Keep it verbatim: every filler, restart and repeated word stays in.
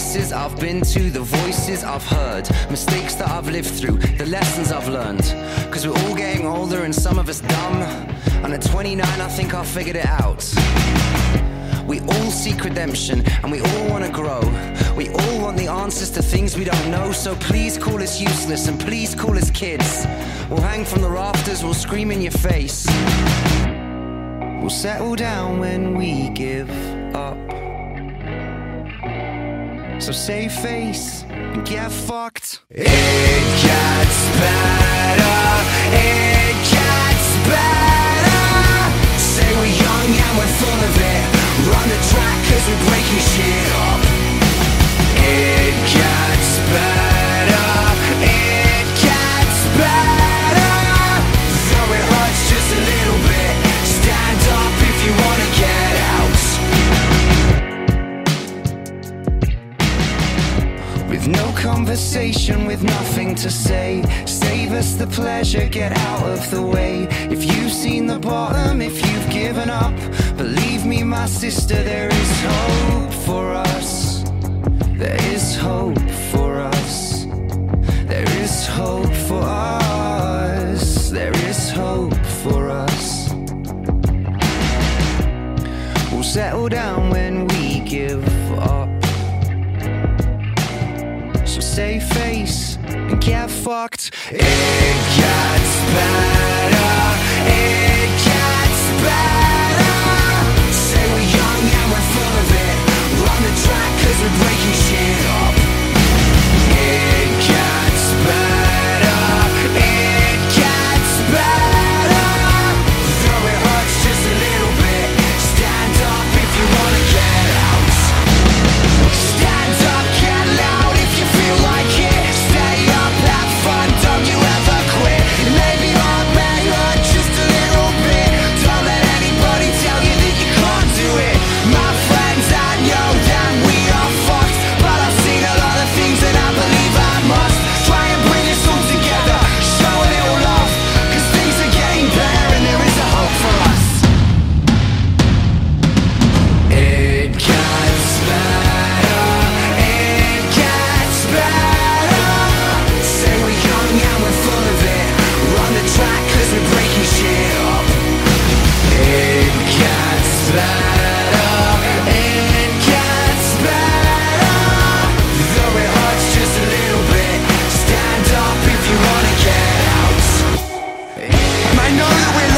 places I've been to, the voices I've heard, mistakes that I've lived through, the lessons I've learned. Cause we're all getting older and some of us dumb, and at twenty-nine I think I figured it out. We all seek redemption and we all want to grow. We all want the answers to things we don't know. So please call us useless and please call us kids. We'll hang from the rafters, we'll scream in your face. We'll settle down when we give up. So save face and get fucked. It gets better, it gets better. Say we're young and we're full of it. Run the track cause we're breaking shit up. It gets better, it gets better. Though it hurts just a little bit. Stand up if you wanna get out. With no conversation, with nothing to say, save us the pleasure, get out of the way. If you've seen the bottom, if you've given up, believe me, my sister, there is hope for us. There is hope for us. There is hope for us. There is hope for us. We'll settle down when we give up. So save face and get fucked. It gets better. It gets better. Say we're young and we're full of it. Run the track cause we're breaking shit up. It gets better. It gets better. Though it hurts just a little bit. Stand up if you wanna get out. Stand up, get loud if you feel like it. Stay up, have fun, don't you ever quit. It may be hard, may hurt just a little bit. Don't let anybody tell you that you can't do it. My friends, I know that we are fucked, but I've seen a lot of things that I believe I must. Try and bring us all together, show a little love, cause things are getting better and there is a hope for us. It gets better, it gets better. Say we're young and we're full of it. Run the track cause we're breaking shit up. It gets better, it gets better. Though it hurts just a little bit. Stand up if you wanna get out. And I know that we're